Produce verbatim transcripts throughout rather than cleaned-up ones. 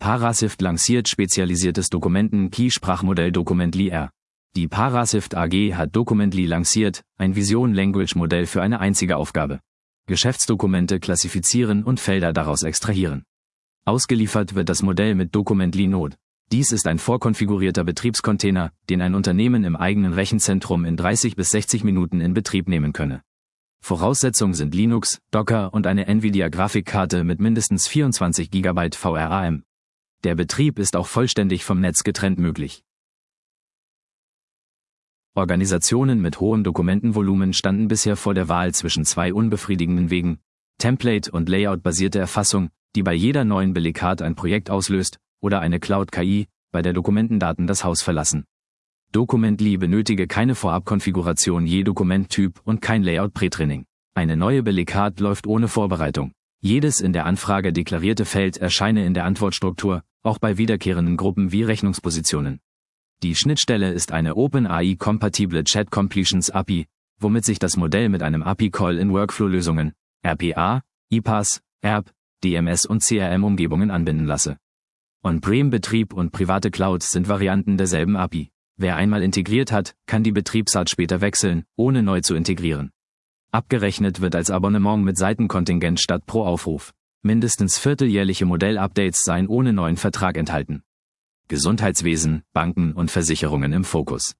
Parasift lanciert spezialisiertes Dokumenten-Key-Sprachmodell Documently R. Die Parasift A G hat Documently lanciert, ein Vision-Language-Modell für eine einzige Aufgabe: Geschäftsdokumente klassifizieren und Felder daraus extrahieren. Ausgeliefert wird das Modell mit Documently Node. Dies ist ein vorkonfigurierter Betriebscontainer, den ein Unternehmen im eigenen Rechenzentrum in dreißig bis sechzig Minuten in Betrieb nehmen könne. Voraussetzungen sind Linux, Docker und eine Nvidia-Grafikkarte mit mindestens vierundzwanzig Gigabyte V RAM. Der Betrieb ist auch vollständig vom Netz getrennt möglich. Organisationen mit hohem Dokumentenvolumen standen bisher vor der Wahl zwischen zwei unbefriedigenden Wegen: Template- und Layout-basierte Erfassung, die bei jeder neuen Belegcard ein Projekt auslöst, oder eine Cloud-K I, bei der Dokumentendaten das Haus verlassen. Documently benötige keine Vorabkonfiguration je Dokumenttyp und kein Layout-Prätraining. Eine neue Belegcard läuft ohne Vorbereitung. Jedes in der Anfrage deklarierte Feld erscheine in der Antwortstruktur, auch bei wiederkehrenden Gruppen wie Rechnungspositionen. Die Schnittstelle ist eine OpenAI-kompatible Chat-Completions-A P I, womit sich das Modell mit einem A P I-Call in Workflow-Lösungen, R P A, I P A S, E R P, D M S und C R M-Umgebungen anbinden lasse. On-Prem-Betrieb und private Cloud sind Varianten derselben A P I. Wer einmal integriert hat, kann die Betriebsart später wechseln, ohne neu zu integrieren. Abgerechnet wird als Abonnement mit Seitenkontingent statt pro Aufruf. Mindestens vierteljährliche Modellupdates seien ohne neuen Vertrag enthalten. Gesundheitswesen, Banken und Versicherungen im Fokus.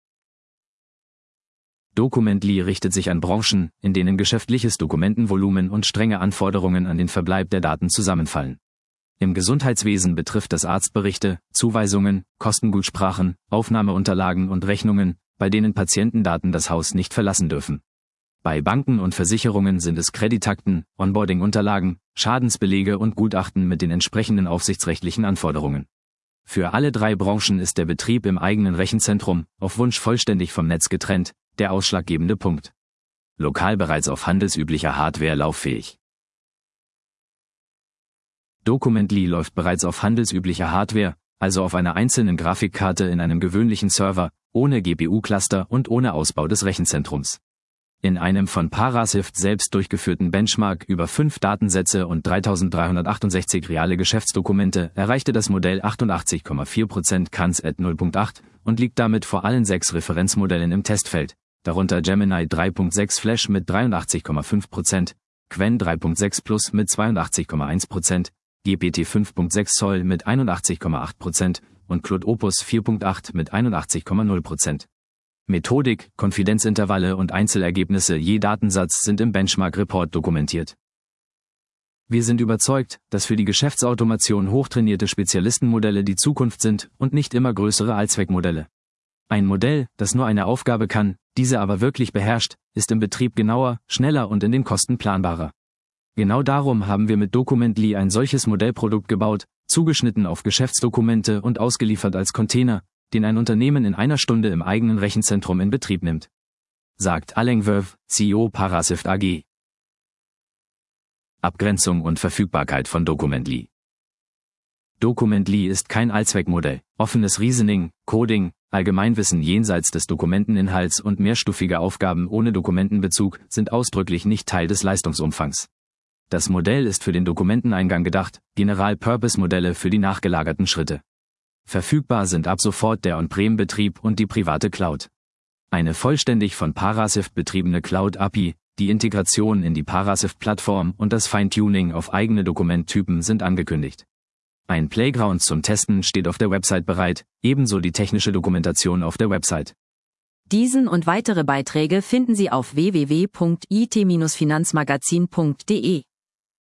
Documently richtet sich an Branchen, in denen geschäftliches Dokumentenvolumen und strenge Anforderungen an den Verbleib der Daten zusammenfallen. Im Gesundheitswesen betrifft das Arztberichte, Zuweisungen, Kostengutsprachen, Aufnahmeunterlagen und Rechnungen, bei denen Patientendaten das Haus nicht verlassen dürfen. Bei Banken und Versicherungen sind es Kreditakten, Onboarding-Unterlagen, Schadensbelege und Gutachten mit den entsprechenden aufsichtsrechtlichen Anforderungen. Für alle drei Branchen ist der Betrieb im eigenen Rechenzentrum, auf Wunsch vollständig vom Netz getrennt, der ausschlaggebende Punkt. Lokal bereits auf handelsüblicher Hardware lauffähig. Documently läuft bereits auf handelsüblicher Hardware, also auf einer einzelnen Grafikkarte in einem gewöhnlichen Server, ohne G P U-Cluster und ohne Ausbau des Rechenzentrums. In einem von Parasift selbst durchgeführten Benchmark über fünf Datensätze und dreitausenddreihundertachtundsechzig reale Geschäftsdokumente erreichte das Modell achtundachtzig Komma vier Prozent C A N S at null Punkt acht und liegt damit vor allen sechs Referenzmodellen im Testfeld, darunter Gemini drei Punkt sechs Flash mit dreiundachtzig Komma fünf Prozent, Qwen drei Punkt sechs Plus mit zweiundachtzig Komma eins Prozent, G P T fünf Punkt sechs Zoll mit einundachtzig Komma acht Prozent und Claude Opus vier Punkt acht mit einundachtzig Komma null Prozent. Methodik, Konfidenzintervalle und Einzelergebnisse je Datensatz sind im Benchmark-Report dokumentiert. Wir sind überzeugt, dass für die Geschäftsautomation hochtrainierte Spezialistenmodelle die Zukunft sind und nicht immer größere Allzweckmodelle. Ein Modell, das nur eine Aufgabe kann, diese aber wirklich beherrscht, ist im Betrieb genauer, schneller und in den Kosten planbarer. Genau darum haben wir mit Documently ein solches Modellprodukt gebaut, zugeschnitten auf Geschäftsdokumente und ausgeliefert als Container, den ein Unternehmen in einer Stunde im eigenen Rechenzentrum in Betrieb nimmt. Sagt Alain Veuve, C E O Parasift A G. Abgrenzung und Verfügbarkeit von Documently. Documently ist kein Allzweckmodell. Offenes Reasoning, Coding, Allgemeinwissen jenseits des Dokumenteninhalts und mehrstufige Aufgaben ohne Dokumentenbezug sind ausdrücklich nicht Teil des Leistungsumfangs. Das Modell ist für den Dokumenteneingang gedacht, General-Purpose-Modelle für die nachgelagerten Schritte. Verfügbar sind ab sofort der On-Prem-Betrieb und die private Cloud. Eine vollständig von Parasift betriebene Cloud-A P I, die Integration in die Parasift-Plattform und das Feintuning auf eigene Dokumenttypen sind angekündigt. Ein Playground zum Testen steht auf der Website bereit, ebenso die technische Dokumentation auf der Website. Diesen und weitere Beiträge finden Sie auf w w w punkt i t Bindestrich finanzmagazin punkt d e.